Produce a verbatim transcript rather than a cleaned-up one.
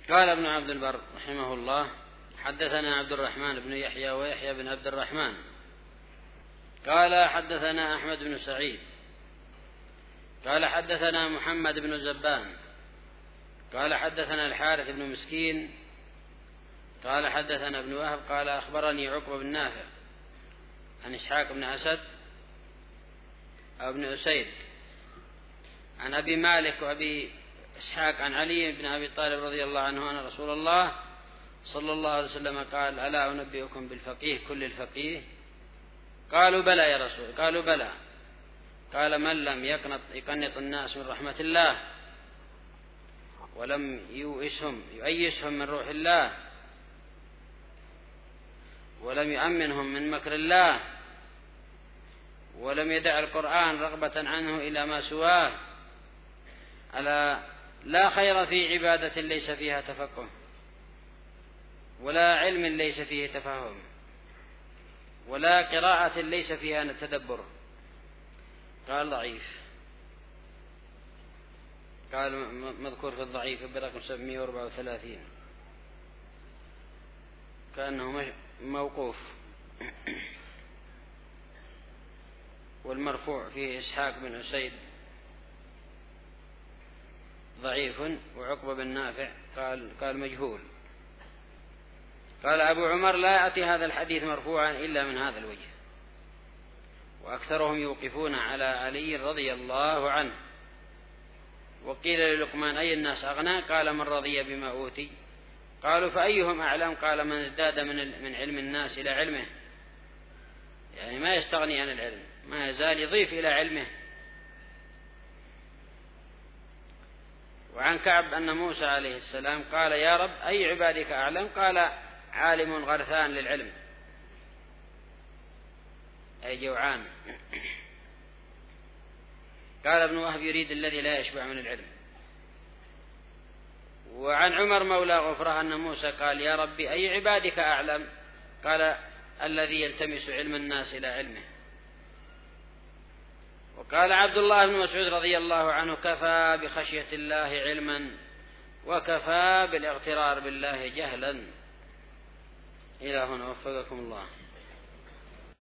قال ابن عبد البر رحمه الله: حدثنا عبد الرحمن بن يحيى ويحيى بن عبد الرحمن قال حدثنا أحمد بن سعيد قال حدثنا محمد بن زبان قال حدثنا الحارث بن مسكين قال حدثنا ابن وهب قال أخبرني عقبة بن نافع عن إسحاق بن أسد أو بن أسيد عن أبي مالك وأبي إسحاق عن علي بن أبي طالب رضي الله عنه أن رسول الله صلى الله عليه وسلم قال: ألا أنبئكم بالفقيه كل الفقيه؟ قالوا: بلى يا رسول. قالوا: بلى. قال: من لم يقنط, يقنط الناس من رحمة الله ولم يؤسهم يؤيسهم من روح الله ولم يؤمنهم من مكر الله ولم يدع القرآن رغبة عنه إلى ما سواه، ألا لا خير في عبادة ليس فيها تفقه ولا علم ليس فيه تفهم ولا قراءة ليس فيها تدبر. قال: ضعيف. قال: مذكور في الضعيف برقم سبعمائة وأربعة وثلاثين كأنه موقوف. والمرفوع فيه إسحاق بن أسيد ضعيف، وعقبة بن نافع قال قال مجهول. قال أبو عمر: لا يأتي هذا الحديث مرفوعا إلا من هذا الوجه، وأكثرهم يوقفون على علي رضي الله عنه. وقيل للقمان: أي الناس أغنى؟ قال: من رضي بما أوتي. قالوا: فأيهم أعلم؟ قال: من ازداد من من علم الناس إلى علمه، يعني ما يستغني عن العلم، ما يزال يضيف إلى علمه. وعن كعب أن موسى عليه السلام قال: يا رب أي عبادك أعلم؟ قال: عالم غرثان للعلم، أي جوعان. قال ابن وهب: يريد الذي لا يشبع من العلم. وعن عمر مولى غفرة أن موسى قال: يا ربي أي عبادك أعلم؟ قال: الذي يلتمس علم الناس إلى علمه. وقال عبد الله بن مسعود رضي الله عنه: كفى بخشية الله علما وكفى بالاغترار بالله جهلا. إلى هنا وفقكم الله.